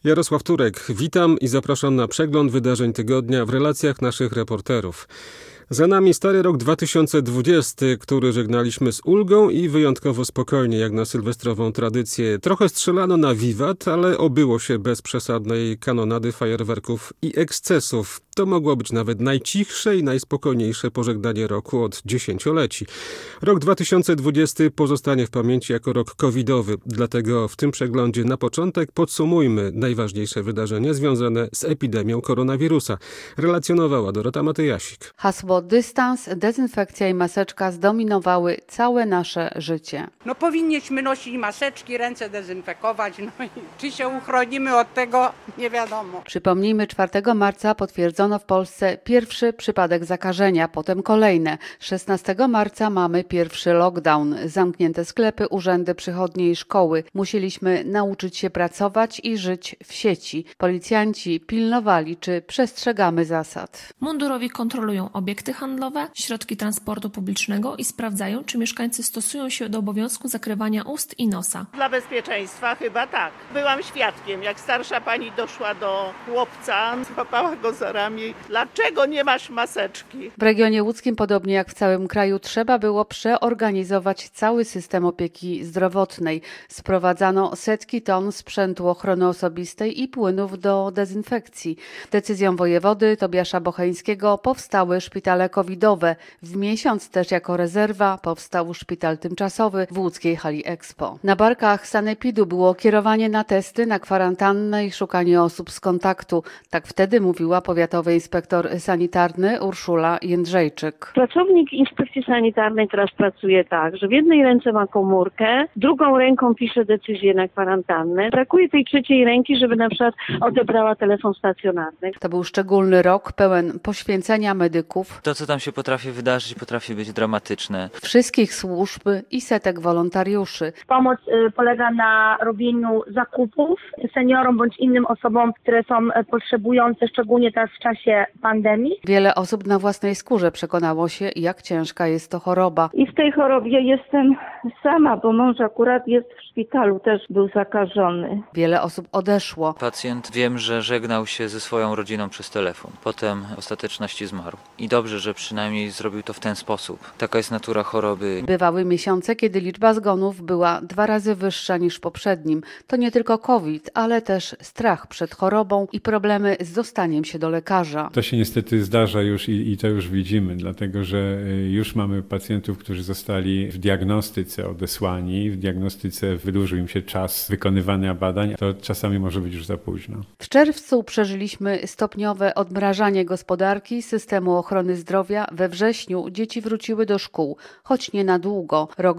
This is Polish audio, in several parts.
Jarosław Turek, witam i zapraszam na przegląd wydarzeń tygodnia w relacjach naszych reporterów. Za nami stary rok 2020, który żegnaliśmy z ulgą i wyjątkowo spokojnie, jak na sylwestrową tradycję. Trochę strzelano na wiwat, ale obyło się bez przesadnej kanonady, fajerwerków i ekscesów. To mogło być nawet najcichsze i najspokojniejsze pożegnanie roku od dziesięcioleci. Rok 2020 pozostanie w pamięci jako rok covidowy, dlatego w tym przeglądzie na początek podsumujmy najważniejsze wydarzenia związane z epidemią koronawirusa. Relacjonowała Dorota Matyjasik. Hasło dystans, dezynfekcja i maseczka zdominowały całe nasze życie. Powinniśmy nosić maseczki, ręce dezynfekować, i czy się uchronimy od tego, nie wiadomo. Przypomnijmy, 4 marca potwierdzono w Polsce pierwszy przypadek zakażenia, potem kolejne. 16 marca mamy pierwszy lockdown, zamknięte sklepy, urzędy, przychodnie i szkoły. Musieliśmy nauczyć się pracować i żyć w sieci. Policjanci pilnowali, czy przestrzegamy zasad. Mundurowi kontrolują obiekty handlowe, środki transportu publicznego i sprawdzają, czy mieszkańcy stosują się do obowiązku zakrywania ust i nosa. Dla bezpieczeństwa chyba tak. Byłam świadkiem, jak starsza pani doszła do chłopca, złapała go za ramię. Dlaczego nie masz maseczki? W regionie łódzkim, podobnie jak w całym kraju, trzeba było przeorganizować cały system opieki zdrowotnej. Sprowadzano setki ton sprzętu ochrony osobistej i płynów do dezynfekcji. Decyzją wojewody Tobiasza Bocheńskiego powstały szpitale covidowe. W miesiąc też jako rezerwa powstał szpital tymczasowy w łódzkiej hali Expo. Na barkach sanepidu było kierowanie na testy, na kwarantannę i szukanie osób z kontaktu. Tak wtedy mówiła powiatowy inspektor sanitarny Urszula Jędrzejczyk. Pracownik inspekcji sanitarnej teraz pracuje tak, że w jednej ręce ma komórkę, drugą ręką pisze decyzję na kwarantannę. Brakuje tej trzeciej ręki, żeby na przykład odebrała telefon stacjonarny. To był szczególny rok, pełen poświęcenia medyków. To, co tam się potrafi wydarzyć, potrafi być dramatyczne. Wszystkich służb i setek wolontariuszy. Pomoc polega na robieniu zakupów seniorom bądź innym osobom, które są potrzebujące, szczególnie teraz w czasie pandemii. Wiele osób na własnej skórze przekonało się, jak ciężka jest to choroba. I w tej chorobie jestem sama, bo mąż akurat jest w szpitalu, też był zakażony. Wiele osób odeszło. Pacjent wiem, że żegnał się ze swoją rodziną przez telefon. Potem w ostateczności zmarł. I dobrze, że przynajmniej zrobił to w ten sposób. Taka jest natura choroby. Bywały miesiące, kiedy liczba zgonów była 2 razy wyższa niż w poprzednim. To nie tylko COVID, ale też strach przed chorobą i problemy z dostaniem się do lekarza. To się niestety zdarza już i to już widzimy, dlatego że już mamy pacjentów, którzy zostali w diagnostyce odesłani, w diagnostyce wydłużył im się czas wykonywania badań, to czasami może być już za późno. W czerwcu przeżyliśmy stopniowe odmrażanie gospodarki, systemu ochrony zdrowia. We wrześniu dzieci wróciły do szkół, choć nie na długo. Rok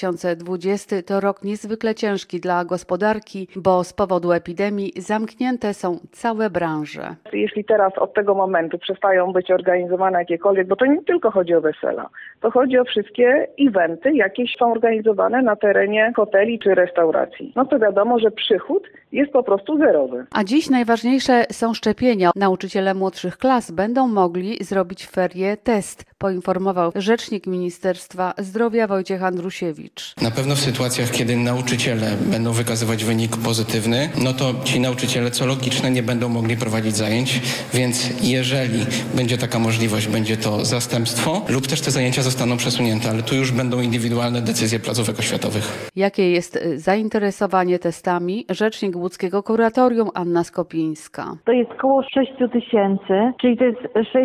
2020 to rok niezwykle ciężki dla gospodarki, bo z powodu epidemii zamknięte są całe branże. Jeśli teraz od tego momentu przestają być organizowane jakiekolwiek, bo to nie tylko chodzi o wesela, to chodzi o wszystkie eventy, jakie są organizowane na terenie hoteli czy restauracji. To wiadomo, że przychód jest po prostu zerowy. A dziś najważniejsze są szczepienia. Nauczyciele młodszych klas będą mogli zrobić w ferie test, poinformował rzecznik Ministerstwa Zdrowia Wojciech Andrusiewicz. Na pewno w sytuacjach, kiedy nauczyciele będą wykazywać wynik pozytywny, to ci nauczyciele, co logiczne, nie będą mogli prowadzić zajęć, więc jeżeli będzie taka możliwość, będzie to zastępstwo lub też te zajęcia zostaną przesunięte, ale tu już będą indywidualne decyzje placówek oświatowych. Jakie jest zainteresowanie testami? Rzecznik łódzkiego kuratorium Anna Skopińska. To jest około 6 000, czyli to jest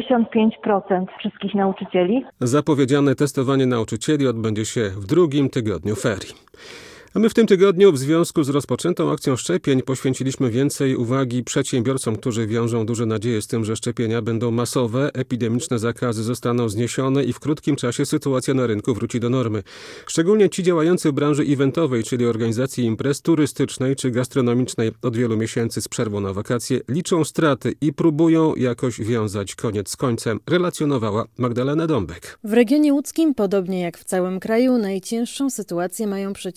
65% wszystkich nauczycieli. Zapowiedziane testowanie nauczycieli odbędzie się w drugim tygodniu ferii. A my w tym tygodniu w związku z rozpoczętą akcją szczepień poświęciliśmy więcej uwagi przedsiębiorcom, którzy wiążą duże nadzieje z tym, że szczepienia będą masowe, epidemiczne zakazy zostaną zniesione i w krótkim czasie sytuacja na rynku wróci do normy. Szczególnie ci działający w branży eventowej, czyli organizacji imprez turystycznej czy gastronomicznej od wielu miesięcy z przerwą na wakacje, liczą straty i próbują jakoś wiązać koniec z końcem, relacjonowała Magdalena Dąbek. W regionie łódzkim, podobnie jak w całym kraju, najcięższą sytuację mają przedsiębiorcy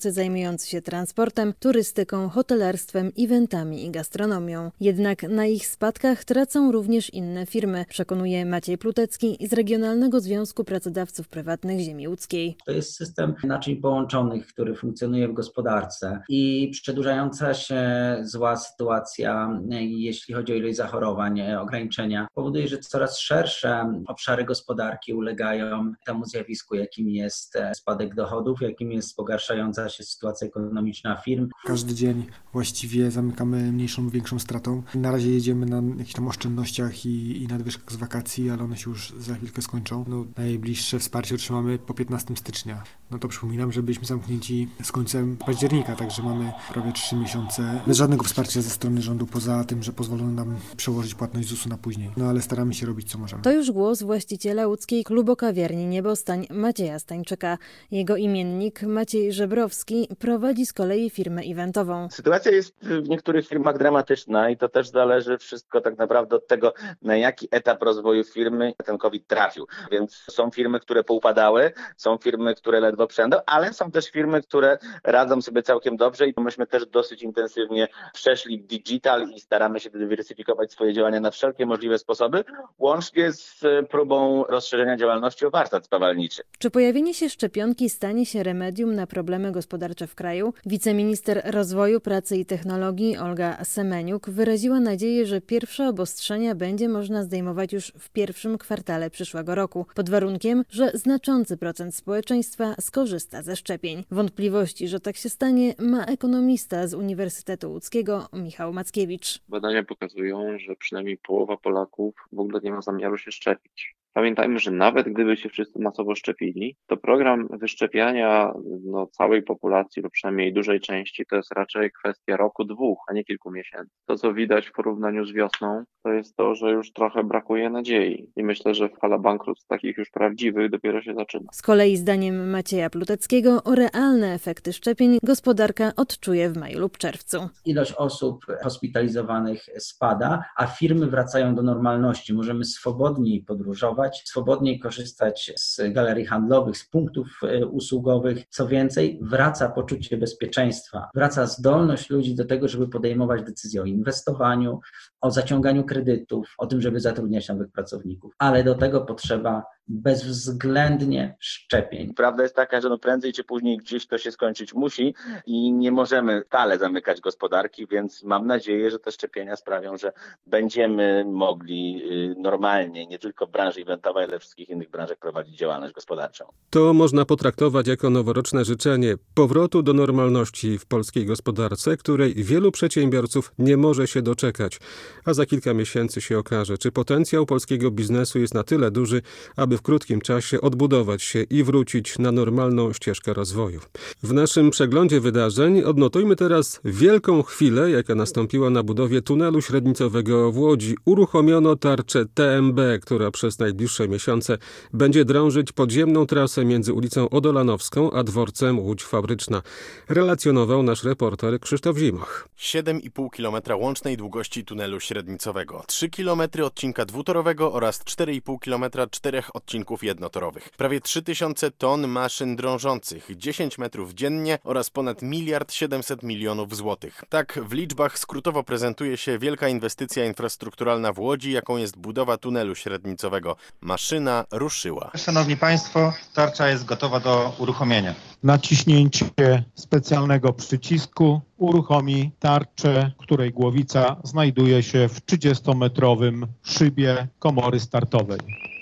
przedsiębiorcy zajmujący się transportem, turystyką, hotelarstwem, eventami i gastronomią. Jednak na ich spadkach tracą również inne firmy, przekonuje Maciej Plutecki z Regionalnego Związku Pracodawców Prywatnych Ziemi Łódzkiej. To jest system naczyń połączonych, który funkcjonuje w gospodarce i przedłużająca się zła sytuacja, jeśli chodzi o ilość zachorowań, ograniczenia, powoduje, że coraz szersze obszary gospodarki ulegają temu zjawisku, jakim jest spadek dochodów, jakim jest pogarszająca się sytuacja ekonomiczna firm. Każdy dzień właściwie zamykamy mniejszą lub większą stratą. Na razie jedziemy na jakichś tam oszczędnościach i nadwyżkach z wakacji, ale one się już za chwilkę skończą. Najbliższe wsparcie otrzymamy po 15 stycznia. To przypominam, że byliśmy zamknięci z końcem października, także mamy prawie 3 miesiące bez żadnego wsparcia ze strony rządu, poza tym, że pozwolono nam przełożyć płatność ZUS-u na później. Ale staramy się robić co możemy. To już głos właściciela łódzkiej klubokawiarni Niebostań Macieja Stańczyka. Jego imiennik Maciej Żebrowski prowadzi z kolei firmę eventową. Sytuacja jest w niektórych firmach dramatyczna i to też zależy wszystko tak naprawdę od tego, na jaki etap rozwoju firmy ten COVID trafił. Więc są firmy, które poupadały, są firmy, które ledwo przędą, ale są też firmy, które radzą sobie całkiem dobrze i myśmy też dosyć intensywnie przeszli w digital i staramy się dywersyfikować swoje działania na wszelkie możliwe sposoby, łącznie z próbą rozszerzenia działalności o warsztat spawalniczy. Czy pojawienie się szczepionki stanie się remedium na problemy gospodarcze w kraju? Wiceminister Rozwoju, Pracy i Technologii Olga Semeniuk wyraziła nadzieję, że pierwsze obostrzenia będzie można zdejmować już w pierwszym kwartale przyszłego roku, pod warunkiem, że znaczący procent społeczeństwa skorzysta ze szczepień. Wątpliwości, że tak się stanie, ma ekonomista z Uniwersytetu Łódzkiego Michał Mackiewicz. Badania pokazują, że przynajmniej połowa Polaków w ogóle nie ma zamiaru się szczepić. Pamiętajmy, że nawet gdyby się wszyscy masowo szczepili, to program wyszczepiania całej populacji lub przynajmniej dużej części to jest raczej kwestia roku, 2, a nie kilku miesięcy. To, co widać w porównaniu z wiosną, to jest to, że już trochę brakuje nadziei i myślę, że fala bankructw takich już prawdziwych dopiero się zaczyna. Z kolei zdaniem Macieja Pluteckiego realne efekty szczepień gospodarka odczuje w maju lub czerwcu. Ilość osób hospitalizowanych spada, a firmy wracają do normalności. Możemy swobodniej podróżować, swobodniej korzystać z galerii handlowych, z punktów usługowych. Co więcej, wraca poczucie bezpieczeństwa, wraca zdolność ludzi do tego, żeby podejmować decyzje o inwestowaniu, o zaciąganiu kredytów, o tym, żeby zatrudniać nowych pracowników. Ale do tego potrzeba bezwzględnie szczepień. Prawda jest taka, że prędzej czy później gdzieś to się skończyć musi i nie możemy stale zamykać gospodarki, więc mam nadzieję, że te szczepienia sprawią, że będziemy mogli normalnie, nie tylko w branży eventowej, ale we wszystkich innych branżach prowadzić działalność gospodarczą. To można potraktować jako noworoczne życzenie powrotu do normalności w polskiej gospodarce, której wielu przedsiębiorców nie może się doczekać. A za kilka miesięcy się okaże, czy potencjał polskiego biznesu jest na tyle duży, aby w krótkim czasie odbudować się i wrócić na normalną ścieżkę rozwoju. W naszym przeglądzie wydarzeń odnotujmy teraz wielką chwilę, jaka nastąpiła na budowie tunelu średnicowego w Łodzi. Uruchomiono tarczę TMB, która przez najbliższe miesiące będzie drążyć podziemną trasę między ulicą Odolanowską a dworcem Łódź Fabryczna. Relacjonował nasz reporter Krzysztof Zimoch. 7,5 km łącznej długości tunelu średnicowego, 3 km odcinka dwutorowego oraz 4,5 km 4 odcinków jednotorowych. Prawie 3000 ton maszyn drążących, 10 metrów dziennie oraz ponad 1,7 miliardów złotych. Tak w liczbach skrótowo prezentuje się wielka inwestycja infrastrukturalna w Łodzi, jaką jest budowa tunelu średnicowego. Maszyna ruszyła. Szanowni Państwo, tarcza jest gotowa do uruchomienia. Naciśnięcie specjalnego przycisku uruchomi tarczę, której głowica znajduje się w 30-metrowym szybie komory startowej.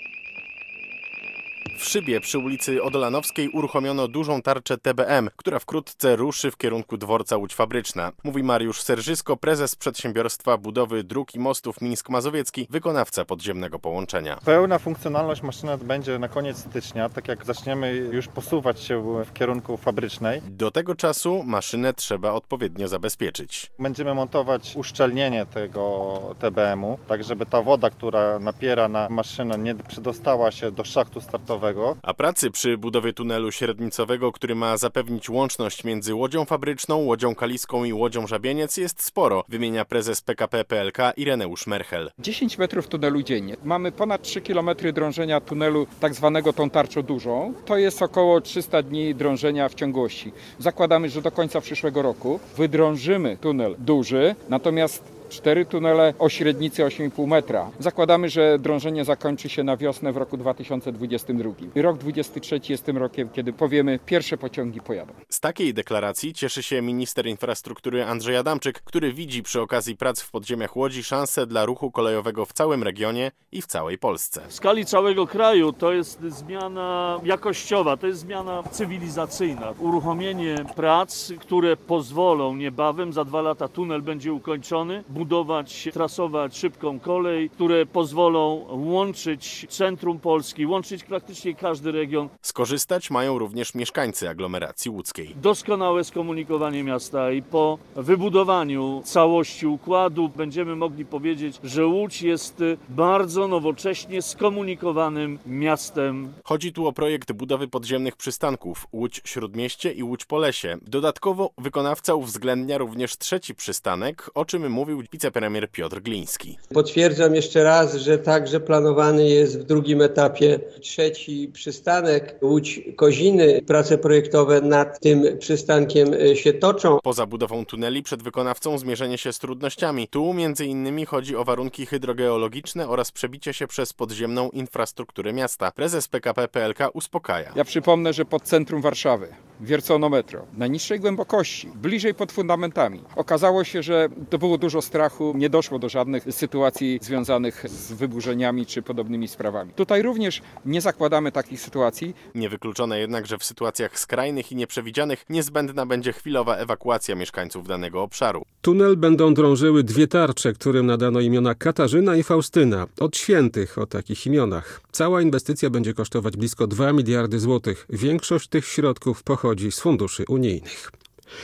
W szybie przy ulicy Odolanowskiej uruchomiono dużą tarczę TBM, która wkrótce ruszy w kierunku dworca Łódź Fabryczna. Mówi Mariusz Serżysko, prezes przedsiębiorstwa budowy dróg i mostów Mińsk Mazowiecki, wykonawca podziemnego połączenia. Pełna funkcjonalność maszyny będzie na koniec stycznia, tak jak zaczniemy już posuwać się w kierunku fabrycznej. Do tego czasu maszynę trzeba odpowiednio zabezpieczyć. Będziemy montować uszczelnienie tego TBM-u, tak żeby ta woda, która napiera na maszynę, nie przedostała się do szachtu startowego. średnicowego. A pracy przy budowie tunelu średnicowego, który ma zapewnić łączność między Łodzią Fabryczną, Łodzią Kaliską i Łodzią Żabieniec, jest sporo, wymienia prezes PKP PLK Ireneusz Merchel. 10 metrów tunelu dziennie. Mamy ponad 3 km drążenia tunelu tak zwanego tą tarczą dużą. To jest około 300 dni drążenia w ciągłości. Zakładamy, że do końca przyszłego roku wydrążymy tunel duży, natomiast 4 tunele o średnicy 8,5 metra. Zakładamy, że drążenie zakończy się na wiosnę w roku 2022. Rok 2023 jest tym rokiem, kiedy powiemy, pierwsze pociągi pojadą. Z takiej deklaracji cieszy się minister infrastruktury Andrzej Adamczyk, który widzi przy okazji prac w podziemiach Łodzi szansę dla ruchu kolejowego w całym regionie i w całej Polsce. W skali całego kraju to jest zmiana jakościowa, to jest zmiana cywilizacyjna. Uruchomienie prac, które pozwolą niebawem, za 2 lata tunel będzie ukończony, budować, trasować szybką kolej, które pozwolą łączyć centrum Polski, łączyć praktycznie każdy region. Skorzystać mają również mieszkańcy aglomeracji łódzkiej. Doskonałe skomunikowanie miasta i po wybudowaniu całości układu będziemy mogli powiedzieć, że Łódź jest bardzo nowocześnie skomunikowanym miastem. Chodzi tu o projekt budowy podziemnych przystanków Łódź-Śródmieście i Łódź-Polesie. Dodatkowo wykonawca uwzględnia również trzeci przystanek, o czym mówił wicepremier Piotr Gliński. Potwierdzam jeszcze raz, że także planowany jest w drugim etapie trzeci przystanek Łódź-Koziny. Prace projektowe nad tym przystankiem się toczą. Poza budową tuneli przed wykonawcą zmierzenie się z trudnościami. Tu między innymi chodzi o warunki hydrogeologiczne oraz przebicie się przez podziemną infrastrukturę miasta. Prezes PKP PLK uspokaja. Ja przypomnę, że pod centrum Warszawy wiercono metro na niższej głębokości, bliżej pod fundamentami. Okazało się, że to było dużo strachu, nie doszło do żadnych sytuacji związanych z wyburzeniami czy podobnymi sprawami. Tutaj również nie zakładamy takich sytuacji. Niewykluczone jednak, że w sytuacjach skrajnych i nieprzewidzianych niezbędna będzie chwilowa ewakuacja mieszkańców danego obszaru. Tunel będą drążyły 2 tarcze, którym nadano imiona Katarzyna i Faustyna. Od świętych o takich imionach. Cała inwestycja będzie kosztować blisko 2 miliardy złotych. Większość tych środków pochodzi z funduszy unijnych.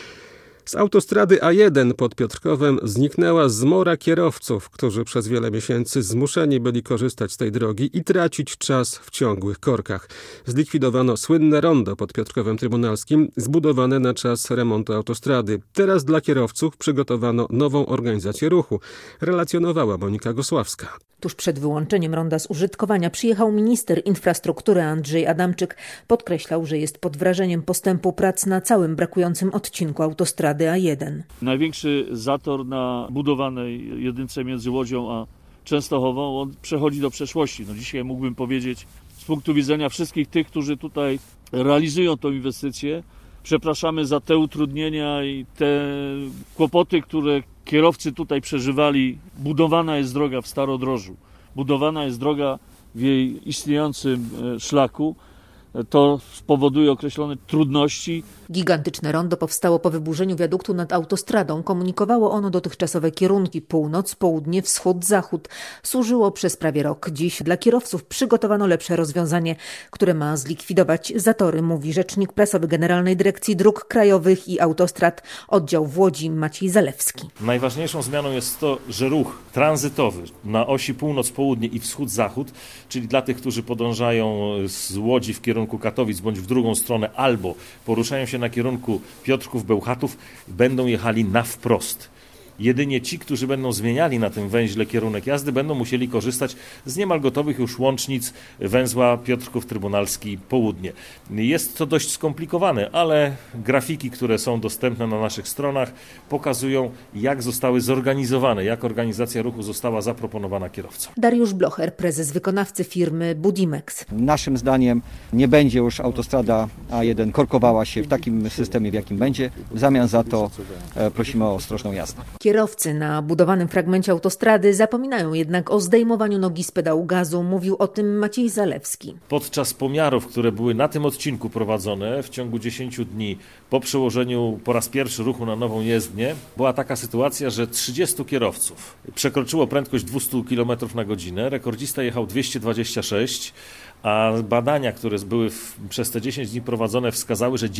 Z autostrady A1 pod Piotrkowem zniknęła zmora kierowców, którzy przez wiele miesięcy zmuszeni byli korzystać z tej drogi i tracić czas w ciągłych korkach. Zlikwidowano słynne rondo pod Piotrkowem Trybunalskim, zbudowane na czas remontu autostrady. Teraz dla kierowców przygotowano nową organizację ruchu, relacjonowała Monika Gosławska. Tuż przed wyłączeniem ronda z użytkowania przyjechał minister infrastruktury Andrzej Adamczyk. Podkreślał, że jest pod wrażeniem postępu prac na całym brakującym odcinku autostrady A1. Największy zator na budowanej jedynce między Łodzią a Częstochową, on przechodzi do przeszłości. Dzisiaj mógłbym powiedzieć, z punktu widzenia wszystkich tych, którzy tutaj realizują tę inwestycję, przepraszamy za te utrudnienia i te kłopoty, które kierowcy tutaj przeżywali. Budowana jest droga w Starodrożu, budowana jest droga w jej istniejącym szlaku. To spowoduje określone trudności. Gigantyczne rondo powstało po wyburzeniu wiaduktu nad autostradą. Komunikowało ono dotychczasowe kierunki północ, południe, wschód, zachód. Służyło przez prawie rok. Dziś dla kierowców przygotowano lepsze rozwiązanie, które ma zlikwidować zatory, mówi rzecznik prasowy Generalnej Dyrekcji Dróg Krajowych i Autostrad, oddział w Łodzi Maciej Zalewski. Najważniejszą zmianą jest to, że ruch tranzytowy na osi północ-południe i wschód-zachód, czyli dla tych, którzy podążają z Łodzi w kierunku Katowic bądź w drugą stronę albo poruszają się na kierunku Piotrków-Bełchatów, będą jechali na wprost. Jedynie ci, którzy będą zmieniali na tym węźle kierunek jazdy, będą musieli korzystać z niemal gotowych już łącznic węzła Piotrków Trybunalski Południe. Jest to dość skomplikowane, ale grafiki, które są dostępne na naszych stronach, pokazują, jak zostały zorganizowane, jak organizacja ruchu została zaproponowana kierowcom. Dariusz Blocher, prezes wykonawcy firmy Budimex. Naszym zdaniem nie będzie już autostrada A1 korkowała się w takim systemie, w jakim będzie. W zamian za to prosimy o ostrożną jazdę. Kierowcy na budowanym fragmencie autostrady zapominają jednak o zdejmowaniu nogi z pedału gazu. Mówił o tym Maciej Zalewski. Podczas pomiarów, które były na tym odcinku prowadzone w ciągu 10 dni po przełożeniu po raz pierwszy ruchu na nową jezdnię, była taka sytuacja, że 30 kierowców przekroczyło prędkość 200 km na godzinę. Rekordzista jechał 226, A badania, które były przez te 10 dni prowadzone, wskazały, że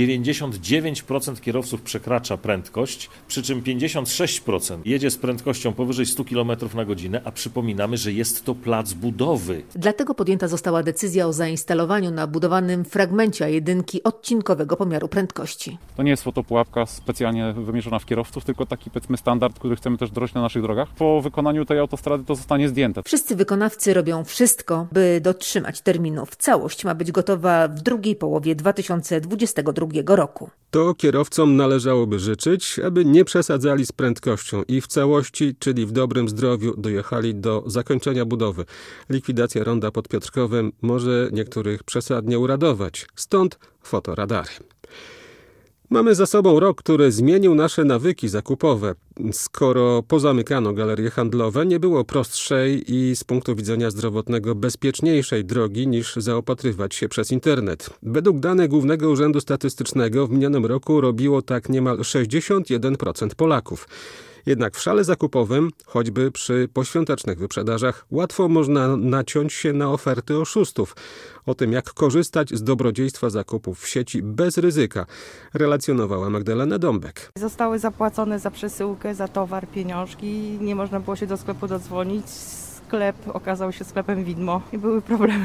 99% kierowców przekracza prędkość, przy czym 56% jedzie z prędkością powyżej 100 km na godzinę, a przypominamy, że jest to plac budowy. Dlatego podjęta została decyzja o zainstalowaniu na budowanym fragmencie A1 odcinkowego pomiaru prędkości. To nie jest fotopułapka specjalnie wymierzona w kierowców, tylko taki, powiedzmy, standard, który chcemy też wdrożyć na naszych drogach. Po wykonaniu tej autostrady to zostanie zdjęte. Wszyscy wykonawcy robią wszystko, by dotrzymać terminów. Całość ma być gotowa w drugiej połowie 2022 roku. To kierowcom należałoby życzyć, aby nie przesadzali z prędkością i w całości, czyli w dobrym zdrowiu, dojechali do zakończenia budowy. Likwidacja ronda pod Piotrkowem może niektórych przesadnie uradować. Stąd fotoradary. Mamy za sobą rok, który zmienił nasze nawyki zakupowe. Skoro pozamykano galerie handlowe, nie było prostszej i z punktu widzenia zdrowotnego bezpieczniejszej drogi niż zaopatrywać się przez internet. Według danych Głównego Urzędu Statystycznego w minionym roku robiło tak niemal 61% Polaków. Jednak w szale zakupowym, choćby przy poświątecznych wyprzedażach, łatwo można naciąć się na oferty oszustów. O tym, jak korzystać z dobrodziejstwa zakupów w sieci bez ryzyka, relacjonowała Magdalena Dąbek. Zostały zapłacone za przesyłkę, za towar pieniążki, nie można było się do sklepu dodzwonić. Sklep okazał się sklepem widmo i były problemy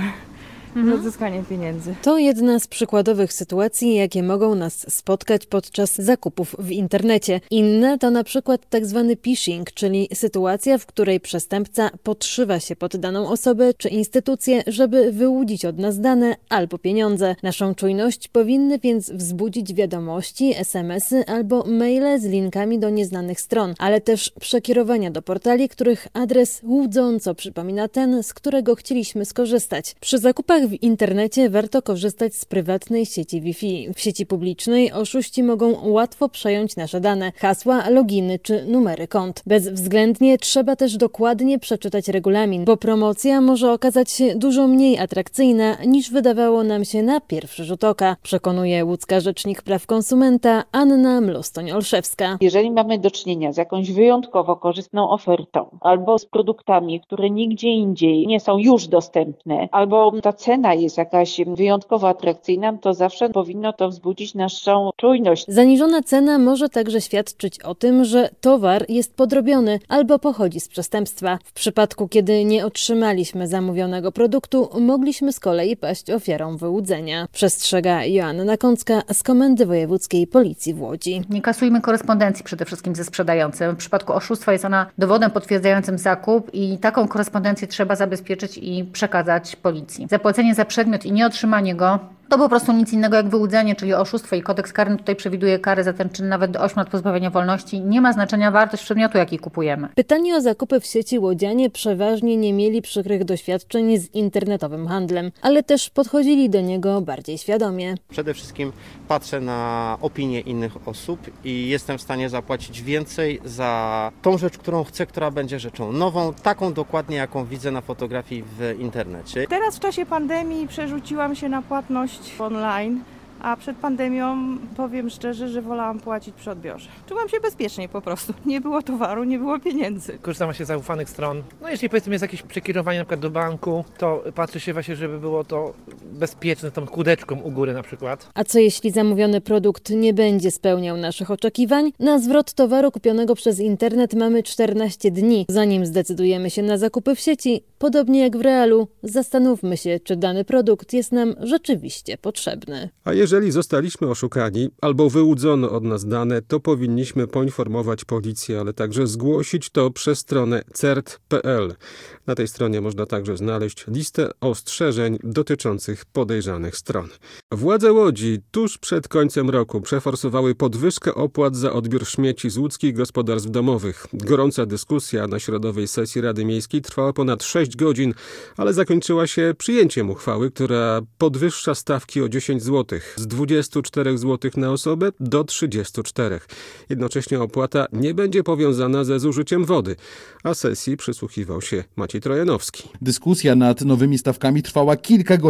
z odzyskaniem pieniędzy. To jedna z przykładowych sytuacji, jakie mogą nas spotkać podczas zakupów w internecie. Inne to na przykład tak zwany phishing, czyli sytuacja, w której przestępca podszywa się pod daną osobę czy instytucję, żeby wyłudzić od nas dane albo pieniądze. Naszą czujność powinny więc wzbudzić wiadomości, SMS-y albo maile z linkami do nieznanych stron, ale też przekierowania do portali, których adres łudząco przypomina ten, z którego chcieliśmy skorzystać. Przy zakupach w internecie warto korzystać z prywatnej sieci Wi-Fi. W sieci publicznej oszuści mogą łatwo przejąć nasze dane, hasła, loginy czy numery kont. Bezwzględnie trzeba też dokładnie przeczytać regulamin, bo promocja może okazać się dużo mniej atrakcyjna niż wydawało nam się na pierwszy rzut oka, przekonuje łódzka rzecznik praw konsumenta Anna Mlostoń-Olszewska. Jeżeli mamy do czynienia z jakąś wyjątkowo korzystną ofertą albo z produktami, które nigdzie indziej nie są już dostępne, albo ta cena jest jakaś wyjątkowo atrakcyjna, to zawsze powinno to wzbudzić naszą czujność. Zaniżona cena może także świadczyć o tym, że towar jest podrobiony albo pochodzi z przestępstwa. W przypadku, kiedy nie otrzymaliśmy zamówionego produktu, mogliśmy z kolei paść ofiarą wyłudzenia. Przestrzega Joanna Kącka z Komendy Wojewódzkiej Policji w Łodzi. Nie kasujmy korespondencji przede wszystkim ze sprzedającym. W przypadku oszustwa jest ona dowodem potwierdzającym zakup i taką korespondencję trzeba zabezpieczyć i przekazać policji. Zapłacenie za przedmiot i nieotrzymanie go to po prostu nic innego jak wyłudzenie, czyli oszustwo i kodeks karny tutaj przewiduje kary za ten czyn nawet do 8 lat pozbawienia wolności. Nie ma znaczenia wartość przedmiotu, jaki kupujemy. Pytanie o zakupy w sieci łodzianie przeważnie nie mieli przykrych doświadczeń z internetowym handlem, ale też podchodzili do niego bardziej świadomie. Przede wszystkim patrzę na opinie innych osób i jestem w stanie zapłacić więcej za tą rzecz, którą chcę, która będzie rzeczą nową, taką dokładnie, jaką widzę na fotografii w internecie. Teraz w czasie pandemii przerzuciłam się na płatność online, a przed pandemią powiem szczerze, że wolałam płacić przy odbiorze. Czułam się bezpieczniej po prostu. Nie było towaru, nie było pieniędzy. Korzystam się z zaufanych stron. No jeśli powiedzmy jest jakieś przekierowanie na przykład do banku, to patrzy się właśnie, żeby było to bezpieczne, tą kółdeczką u góry na przykład. A co jeśli zamówiony produkt nie będzie spełniał naszych oczekiwań? Na zwrot towaru kupionego przez internet mamy 14 dni. Zanim zdecydujemy się na zakupy w sieci, podobnie jak w realu, zastanówmy się, czy dany produkt jest nam rzeczywiście potrzebny. A jeżeli zostaliśmy oszukani albo wyłudzono od nas dane, to powinniśmy poinformować policję, ale także zgłosić to przez stronę cert.pl. Na tej stronie można także znaleźć listę ostrzeżeń dotyczących podejrzanych stron. Władze Łodzi tuż przed końcem roku przeforsowały podwyżkę opłat za odbiór śmieci z łódzkich gospodarstw domowych. Gorąca dyskusja na środowej sesji Rady Miejskiej trwała ponad 6 godzin, ale zakończyła się przyjęciem uchwały, która podwyższa stawki o 10 zł. Z 24 zł na osobę do 34. Jednocześnie opłata nie będzie powiązana ze zużyciem wody, a sesji przysłuchiwał się Maciej Trojanowski. Dyskusja nad nowymi stawkami trwała kilka godzin, a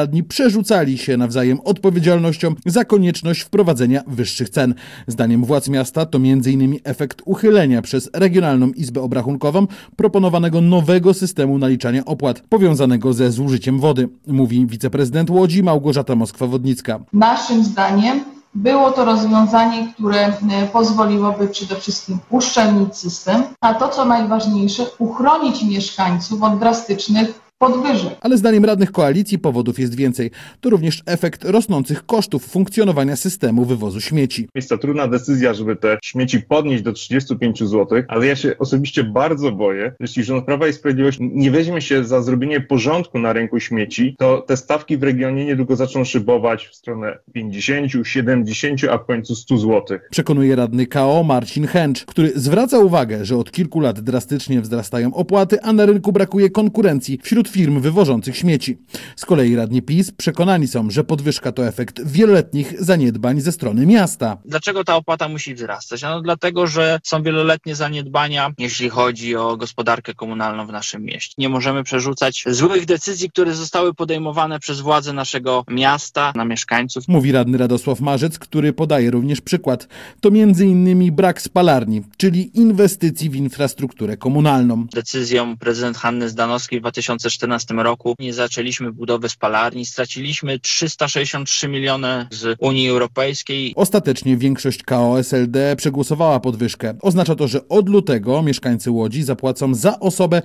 radni przerzucali się nawzajem odpowiedzialnością za konieczność wprowadzenia wyższych cen. Zdaniem władz miasta to m.in. efekt uchylenia przez Regionalną Izbę Obrachunkową proponowanego nowego systemu naliczania opłat powiązanego ze zużyciem wody, mówi wiceprezydent Łodzi Małgorzata Moskwa-Wodnicka. Naszym zdaniem było to rozwiązanie, które pozwoliłoby przede wszystkim uszczelnić system, a to co najważniejsze, uchronić mieszkańców od drastycznych podwyżek. Ale zdaniem radnych koalicji powodów jest więcej. To również efekt rosnących kosztów funkcjonowania systemu wywozu śmieci. Jest to trudna decyzja, żeby te śmieci podnieść do 35 zł, ale ja się osobiście bardzo boję, jeśli rząd Prawa i Sprawiedliwości nie weźmie się za zrobienie porządku na rynku śmieci, to te stawki w regionie niedługo zaczną szybować w stronę 50, 70, a w końcu 100 zł. Przekonuje radny KO Marcin Chęcz, który zwraca uwagę, że od kilku lat drastycznie wzrastają opłaty, a na rynku brakuje konkurencji wśród firm wywożących śmieci. Z kolei radni PiS przekonani są, że podwyżka to efekt wieloletnich zaniedbań ze strony miasta. Dlaczego ta opłata musi wzrastać? No dlatego, że są wieloletnie zaniedbania, jeśli chodzi o gospodarkę komunalną w naszym mieście. Nie możemy przerzucać złych decyzji, które zostały podejmowane przez władze naszego miasta na mieszkańców. Mówi radny Radosław Marzec, który podaje również przykład. To m.in. brak spalarni, czyli inwestycji w infrastrukturę komunalną. Decyzją prezydent Hanny Zdanowskiej w 2014 roku nie zaczęliśmy budowy spalarni, straciliśmy 363 miliony z Unii Europejskiej. Ostatecznie większość KO SLD przegłosowała podwyżkę. Oznacza to, że od lutego mieszkańcy Łodzi zapłacą za osobę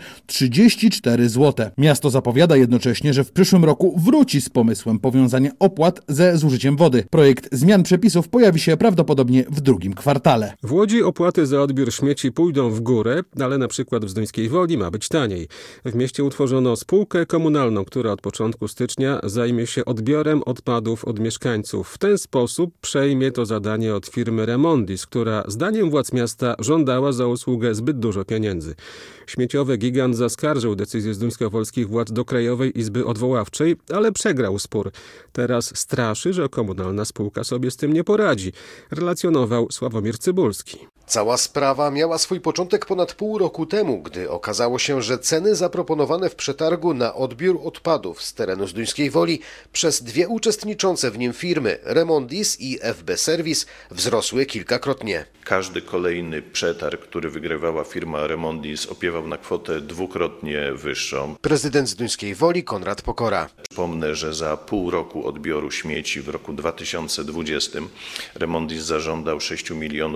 34 zł. Miasto zapowiada jednocześnie, że w przyszłym roku wróci z pomysłem powiązania opłat ze zużyciem wody. Projekt zmian przepisów pojawi się prawdopodobnie w drugim kwartale. W Łodzi opłaty za odbiór śmieci pójdą w górę, ale na przykład w Zduńskiej Woli ma być taniej. W mieście utworzono spółkę komunalną, która od początku stycznia zajmie się odbiorem odpadów od mieszkańców. W ten sposób przejmie to zadanie od firmy Remondis, która zdaniem władz miasta żądała za usługę zbyt dużo pieniędzy. Śmieciowy gigant zaskarżył decyzję zduńskowolskich władz do Krajowej Izby Odwoławczej, ale przegrał spór. Teraz straszy, że komunalna spółka sobie z tym nie poradzi, relacjonował Sławomir Cybulski. Cała sprawa miała swój początek ponad pół roku temu, gdy okazało się, że ceny zaproponowane w przetargu na odbiór odpadów z terenu Zduńskiej Woli przez dwie uczestniczące w nim firmy Remondis i FB Service wzrosły kilkakrotnie. Każdy kolejny przetarg, który wygrywała firma Remondis, opiewał na kwotę dwukrotnie wyższą. Prezydent Zduńskiej Woli Konrad Pokora. Przypomnę, że za pół roku odbioru śmieci w roku 2020 Remondis zażądał 6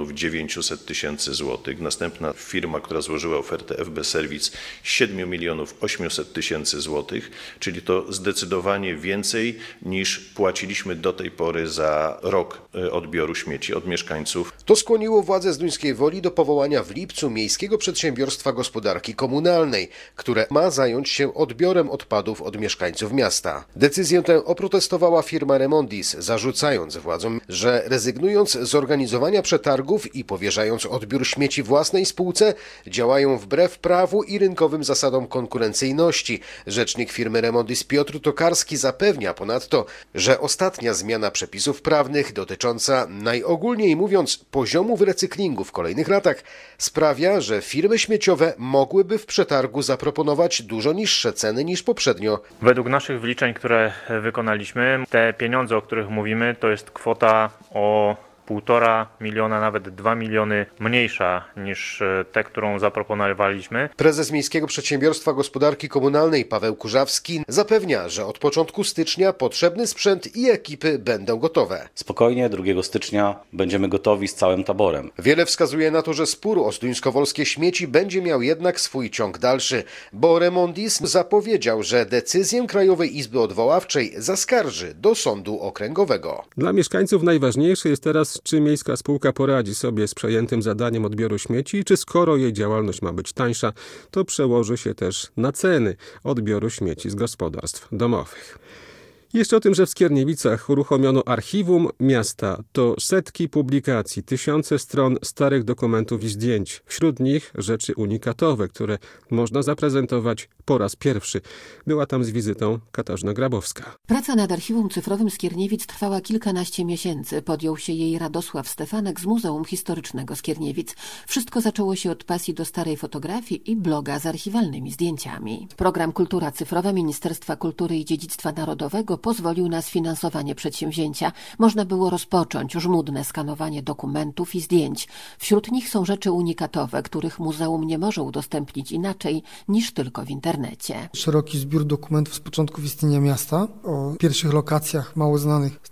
900 000 złotych. Następna firma, która złożyła ofertę FB Service 7 800 000 złotych, czyli to zdecydowanie więcej niż płaciliśmy do tej pory za rok odbioru śmieci od mieszkańców. To skłoniło władze Zduńskiej Woli do powołania w lipcu Miejskiego Przedsiębiorstwa Gospodarki Komunalnej, które ma zająć się odbiorem odpadów od mieszkańców miasta. Decyzję tę oprotestowała firma Remondis, zarzucając władzom, że rezygnując z organizowania przetargów i powierzając odbiór śmieci własnej spółce, działają wbrew prawu i rynkowym zasadom konkurencyjności. Rzecznik firmy Remondis Piotr Tokarski zapewnia ponadto, że ostatnia zmiana przepisów prawnych dotycząca, najogólniej mówiąc, poziomu recyklingu w kolejnych latach sprawia, że firmy śmieciowe mogłyby w przetargu zaproponować dużo niższe ceny niż poprzednio. Według naszych wyliczeń, które wykonaliśmy, te pieniądze, o których mówimy, to jest kwota o 1,5 miliona, nawet 2 miliony mniejsza niż tę, którą zaproponowaliśmy. Prezes Miejskiego Przedsiębiorstwa Gospodarki Komunalnej Paweł Kurzawski zapewnia, że od początku stycznia potrzebny sprzęt i ekipy będą gotowe. Spokojnie 2 stycznia będziemy gotowi z całym taborem. Wiele wskazuje na to, że spór o zduńskowolskie śmieci będzie miał jednak swój ciąg dalszy, bo Remondis zapowiedział, że decyzję Krajowej Izby Odwoławczej zaskarży do sądu okręgowego. Dla mieszkańców najważniejsze jest teraz, czy miejska spółka poradzi sobie z przejętym zadaniem odbioru śmieci i czy skoro jej działalność ma być tańsza, to przełoży się też na ceny odbioru śmieci z gospodarstw domowych. Jeszcze o tym, że w Skierniewicach uruchomiono archiwum miasta. To setki publikacji, tysiące stron starych dokumentów i zdjęć. Wśród nich rzeczy unikatowe, które można zaprezentować po raz pierwszy. Była tam z wizytą Katarzyna Grabowska. Praca nad archiwum cyfrowym Skierniewic trwała kilkanaście miesięcy. Podjął się jej Radosław Stefanek z Muzeum Historycznego Skierniewic. Wszystko zaczęło się od pasji do starej fotografii i bloga z archiwalnymi zdjęciami. Program Kultura Cyfrowa Ministerstwa Kultury i Dziedzictwa Narodowego pozwolił na sfinansowanie przedsięwzięcia. Można było rozpocząć żmudne skanowanie dokumentów i zdjęć. Wśród nich są rzeczy unikatowe, których muzeum nie może udostępnić inaczej niż tylko w internecie. Szeroki zbiór dokumentów z początków istnienia miasta o pierwszych lokacjach mało znanych z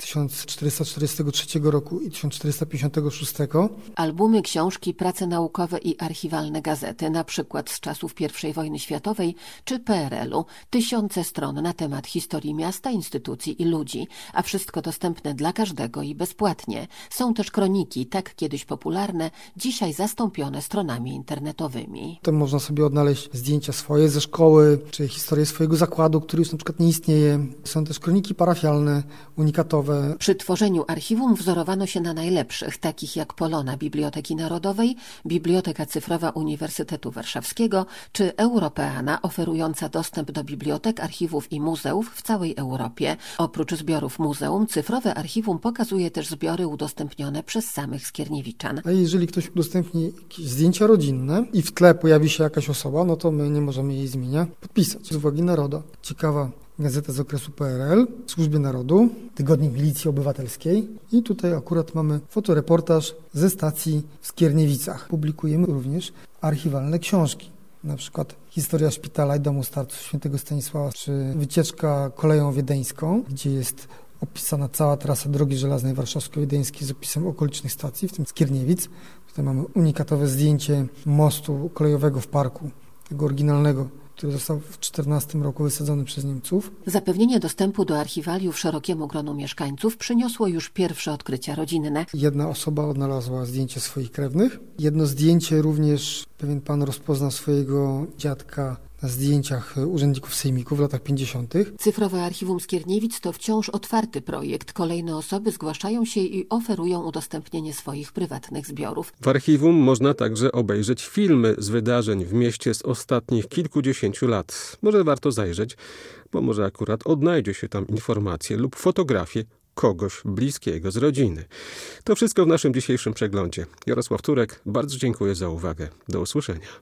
1443 roku i 1456. Albumy, książki, prace naukowe i archiwalne gazety, na przykład z czasów I wojny światowej czy PRL-u. Tysiące stron na temat historii miasta, instytucji i ludzi, a wszystko dostępne dla każdego i bezpłatnie. Są też kroniki, tak kiedyś popularne, dzisiaj zastąpione stronami internetowymi. Tam można sobie odnaleźć zdjęcia swoje ze szkoły, czy historię swojego zakładu, który już na przykład nie istnieje. Są też kroniki parafialne, unikatowe. Przy tworzeniu archiwum wzorowano się na najlepszych, takich jak Polona Biblioteki Narodowej, Biblioteka Cyfrowa Uniwersytetu Warszawskiego czy Europeana, oferująca dostęp do bibliotek, archiwów i muzeów w całej Europie. Oprócz zbiorów muzeum, cyfrowe archiwum pokazuje też zbiory udostępnione przez samych Skierniewiczan. A jeżeli ktoś udostępni jakieś zdjęcia rodzinne i w tle pojawi się jakaś osoba, no to my nie możemy jej z imienia podpisać z uwagi narodu. Ciekawa gazeta z okresu PRL, Służbie Narodu, Tygodnik Milicji Obywatelskiej i tutaj akurat mamy fotoreportaż ze stacji w Skierniewicach. Publikujemy również archiwalne książki. Na przykład historia szpitala i domu starców świętego Stanisława, czy wycieczka koleją wiedeńską, gdzie jest opisana cała trasa drogi żelaznej warszawsko-wiedeńskiej z opisem okolicznych stacji, w tym Skierniewic. Tutaj mamy unikatowe zdjęcie mostu kolejowego w parku, tego oryginalnego, który został w 1914 roku wysadzony przez Niemców. Zapewnienie dostępu do archiwaliów szerokiemu gronu mieszkańców przyniosło już pierwsze odkrycia rodzinne. Jedna osoba odnalazła zdjęcie swoich krewnych. Jedno zdjęcie również pewien pan rozpoznał swojego dziadka na zdjęciach urzędników sejmików w latach 50. Cyfrowe Archiwum Skierniewic to wciąż otwarty projekt. Kolejne osoby zgłaszają się i oferują udostępnienie swoich prywatnych zbiorów. W archiwum można także obejrzeć filmy z wydarzeń w mieście z ostatnich kilkudziesięciu lat. Może warto zajrzeć, bo może akurat odnajdzie się tam informacje lub fotografie kogoś bliskiego z rodziny. To wszystko w naszym dzisiejszym przeglądzie. Jarosław Turek, bardzo dziękuję za uwagę. Do usłyszenia.